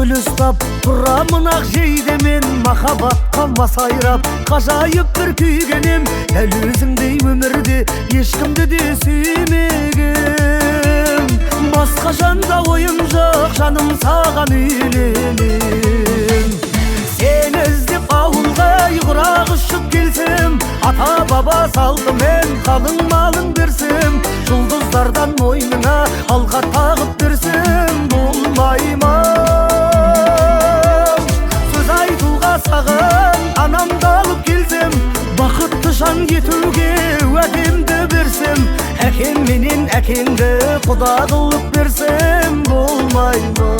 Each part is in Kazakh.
гүл ұстап тұрамын ақ жейде мен, махаббатқа масайрап ғажайып бір күйгенем. Дәл өзіңдей өмірде ешкімді де сүймегем. Басқа жанда ойым жоқ, жаным саған үйленем. Сені іздеп ауылға құрақ ұшып келсем, ата баба салды мен қалың малын берсем, жұлдыздардан мойныңа алға тағып берсем болмай ма? Сөз айтуға саған анамды алып келсем, бақытты жан етуге уәдемді берсем, әкем менен әкеңді құда қылып берсем болмай ма?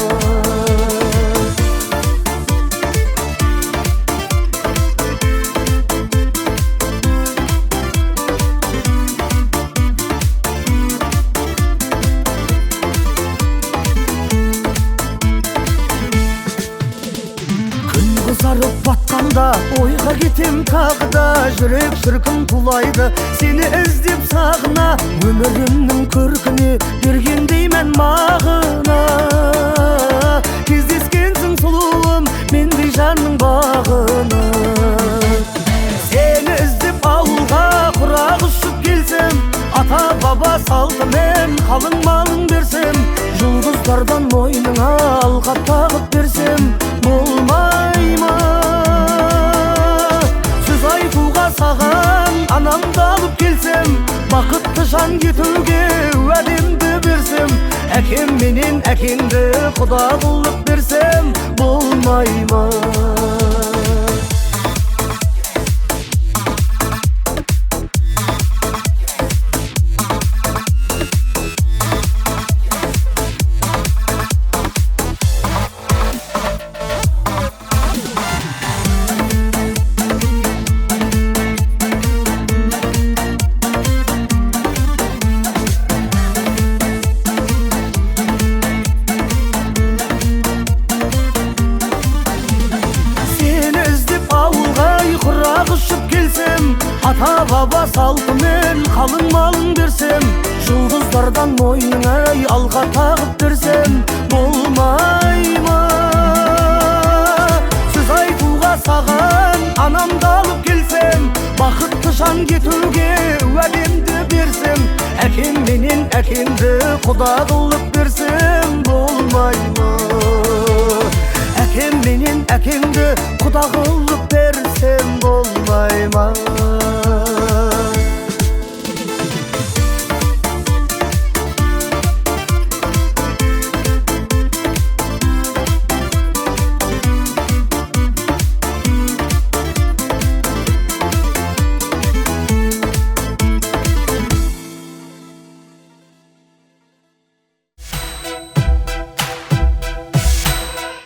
Қызарып батқанда ойға кетем тағы да, жүрек шіркін тулайды сені іздеп сағына. Өмірімнің көркіне бергендеймін мағына, кездескенсің сұлуым мендей жанның бағына. Сені іздеп ауылға құрақ ұшып келсем, ата баба салды мен қалың малын берсем, жұлдыздардан мойныңа алға тағып берсем болмай ма? Сөз айтуға саған анамды алып келсем, бақытты жан етуге уәдемді берсем, әкем менен әкеңді құда қылып берсем болмай ма? Құрақ ұшып келсем, ата баба салды мен қалың малын берсем, жұлдыздардан мойныңа алға тағып берсем болмай ма? Сөз айтуға саған анамды алып келсем, бақытты жан етуге уәдемді берсем, әкем менен әкеңді құда қылып берсем болмай ма? Әкем менен әкеңді құда қылып берсем болмай ма?